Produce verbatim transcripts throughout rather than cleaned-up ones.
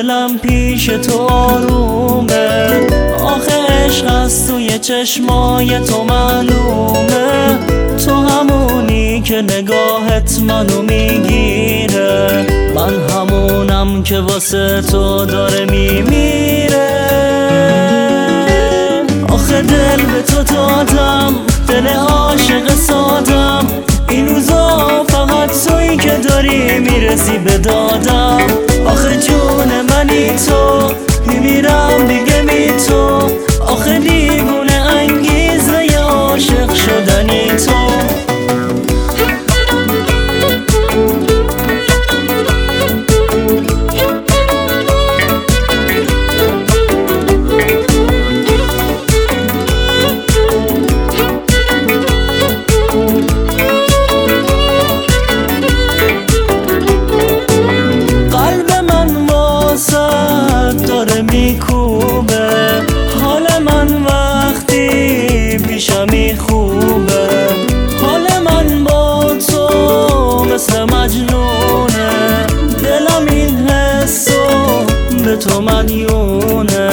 دلم پیش تو آرومه، آخه عشق از توی چشمای تو معلومه. تو همونی که نگاهت منو میگیره، من همونم که واسه تو داره میمیره. آخه دل به تو دادم، دل عاشق سادم، این روزا فقط تویی که داری میرسی به دادم. آخه جون منی تو، میمیرم دیگه بی تو، آخه دیوونه انگیزه عاشق شدنی تو. داره میکوبه، حال من وقتی پیشمی خوبه. حال من با تو مثل مجنونه، دلم این حسو به تو مدیونه.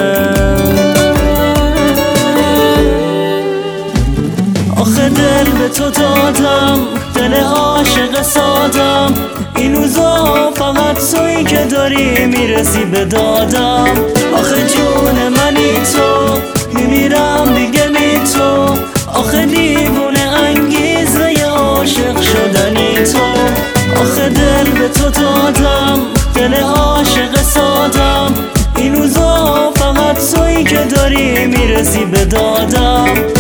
آخه دل به تو دادم، دل عاشق سادم، این روزا فقط تویی که داری میرسی به دادم. آخه جون منی تو، میمیرم دیگه بی تو، آخه دیوونه انگیزه عاشق شدنی تو. آخه دل به تو دادم، دل عاشق سادم، این روزا فقط تویی که داری میرسی به دادم.